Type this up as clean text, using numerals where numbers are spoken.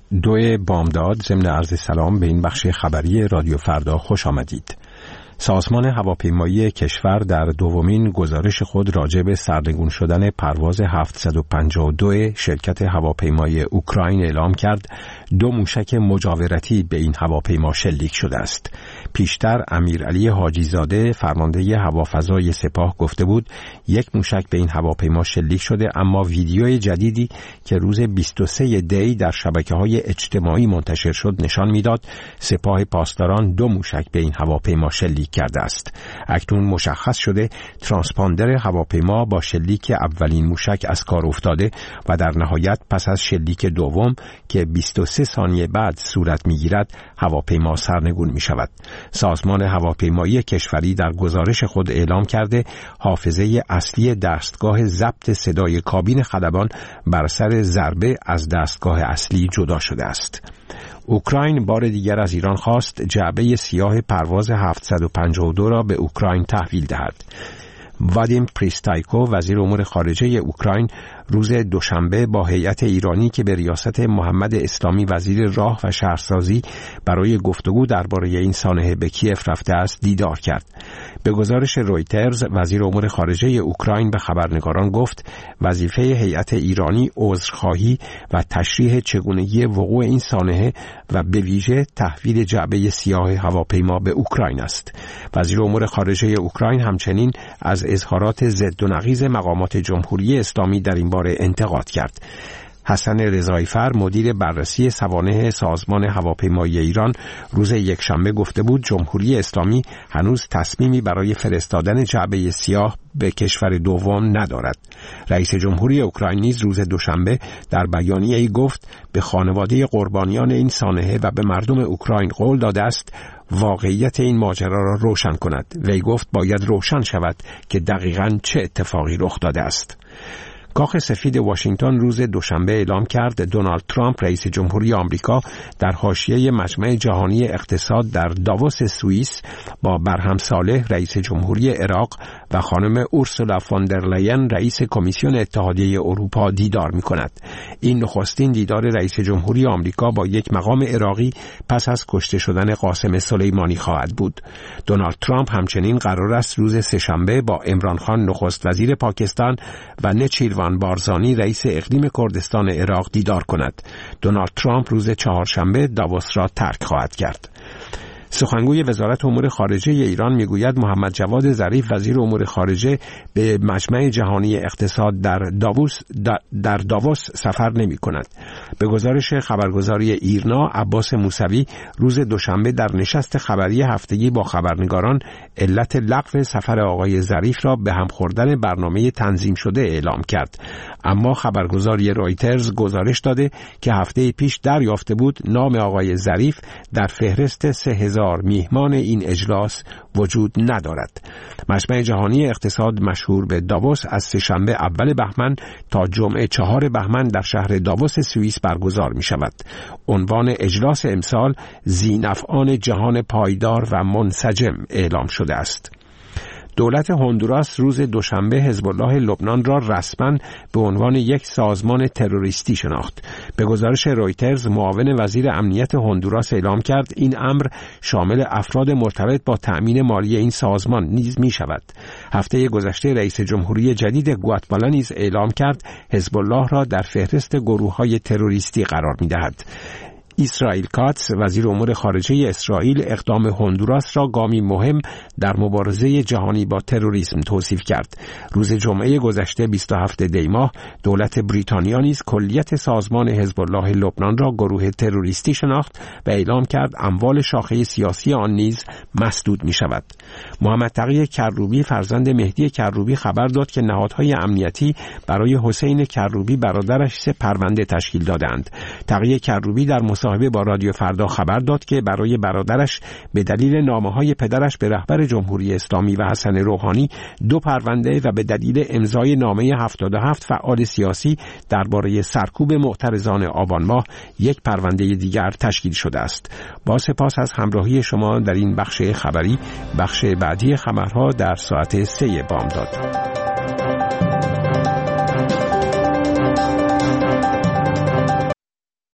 2 بامداد ضمن عرض سلام به این بخش خبری رادیو فردا خوش آمدید. سازمان هواپیمایی کشور در دومین گزارش خود راجع به سرنگون شدن پرواز 752 شرکت هواپیمایی اوکراین اعلام کرد 2 موشک مجاورتی به این هواپیما شلیک شده است. پیشتر امیرعلی حاجیزاده فرمانده هوافضای سپاه گفته بود 1 موشک به این هواپیما شلیک شده، اما ویدیوی جدیدی که روز 23 دی در شبکه‌های اجتماعی منتشر شد نشان میداد سپاه پاسداران 2 موشک به این هواپیما شلیک کرده است. اکنون مشخص شده ترانسپاندر هواپیما با شلیک اولین موشک از کار افتاده و در نهایت پس از شلیک دوم که 23 ثانیه بعد صورت می‌گیرد هواپیما سرنگون می‌شود. سازمان هواپیمایی کشوری در گزارش خود اعلام کرده حافظه اصلی دستگاه ضبط صدای کابین خلبان بر اثر ضربه از دستگاه اصلی جدا شده است. اوکراین بار دیگر از ایران خواست جعبه سیاه پرواز 752 را به اوکراین تحویل دهد. وادیم پریستایکو وزیر امور خارجه اوکراین روز دوشنبه با هیئت ایرانی که به ریاست محمد اسلامی وزیر راه و شهرسازی برای گفتگو درباره این سانحه به کیف رفته است دیدار کرد. به گزارش رویترز وزیر امور خارجه اوکراین به خبرنگاران گفت وظیفه هیئت ایرانی عذرخواهی و تشریح چگونگی وقوع این سانحه و به ویژه تحویل جعبه سیاه هواپیما به اوکراین است. وزیر امور خارجه اوکراین همچنین از اظهارات ضد و نقیض مقامات جمهوری اسلامی در این باره انتقاد کرد. حسن رضایی‌فر مدیر بررسی سوانح سازمان هواپیمایی ایران روز یکشنبه گفته بود جمهوری اسلامی هنوز تصمیمی برای فرستادن جعبه سیاه به کشور دوم ندارد. رئیس جمهوری اوکراین نیز روز دوشنبه در بیانیه‌ای گفت به خانواده قربانیان این سانحه و به مردم اوکراین قول داده است واقعیت این ماجرا را روشن کند. وی گفت باید روشن شود که دقیقاً چه اتفاقی رخ داده است. کاخ سفید واشنگتن روز دوشنبه اعلام کرد دونالد ترامپ رئیس جمهوری آمریکا در حاشیه مجمع جهانی اقتصاد در داووس سوئیس با برهم صالح رئیس جمهوری عراق و خانم اورسولا فوندرلاین رئیس کمیسیون اتحادیه اروپا دیدار می‌کند. این نخستین دیدار رئیس جمهوری آمریکا با یک مقام عراقی پس از کشته شدن قاسم سلیمانی خواهد بود. دونالد ترامپ همچنین قرار است روز سه‌شنبه با عمران خان نخست وزیر پاکستان و نچیروان بارزانی رئیس اقلیم کردستان عراق دیدار کند. دونالد ترامپ روز چهارشنبه داووس را ترک خواهد کرد. سخنگوی وزارت امور خارجه ایران میگوید محمد جواد ظریف وزیر امور خارجه به مجمع جهانی اقتصاد در داووس سفر نمی کند. به گزارش خبرگزاری ایرنا عباس موسوی روز دوشنبه در نشست خبری هفتگی با خبرنگاران علت لغو سفر آقای ظریف را به هم خوردن برنامه تنظیم شده اعلام کرد. اما خبرگزاری رویترز گزارش داده که هفته پیش دریافته بود نام آقای ظریف در فهرست 3000 میهمان این اجلاس وجود ندارد. مجمع جهانی اقتصاد مشهور به داووس از سه‌شنبه اول بهمن تا جمعه 4 بهمن در شهر داووس سوئیس برگزار می شود. عنوان اجلاس امسال ذی‌نفعان جهان پایدار و منسجم اعلام شده است. دولت هندوراس روز دوشنبه حزب الله لبنان را رسما به عنوان یک سازمان تروریستی شناخت. به گزارش رویترز معاون وزیر امنیت هندوراس اعلام کرد این امر شامل افراد مرتبط با تأمین مالی این سازمان نیز می شود. هفته گذشته رئیس جمهوری جدید گواتمالا نیز اعلام کرد حزب الله را در فهرست گروه‌های تروریستی قرار می دهد. اسرائیل کاتس وزیر امور خارجه اسرائیل اقدام هندوراس را گامی مهم در مبارزه جهانی با تروریسم توصیف کرد. روز جمعه گذشته 27 دی ماه دولت بریتانیا نیز کلیت سازمان حزب الله لبنان را گروه تروریستی شناخت و اعلام کرد اموال شاخه سیاسی آن نیز مسدود می شود. محمد تقی کروبی فرزند مهدی کروبی خبر داد که نهادهای امنیتی برای حسین کروبی برادرش 3 پرونده تشکیل دادند. تقی کروبی در مصاحبه با رادیو فردا خبر داد که برای برادرش به دلیل نامه‌های پدرش به رهبر جمهوری اسلامی و حسن روحانی 2 پرونده و به دلیل امضای نامه 77 فعال سیاسی درباره سرکوب معترضان آبان ماه 1 پرونده دیگر تشکیل شده است. با سپاس از همراهی شما در این بخش خبری. بخش بعدی خبرها در ساعت 3 بامداد.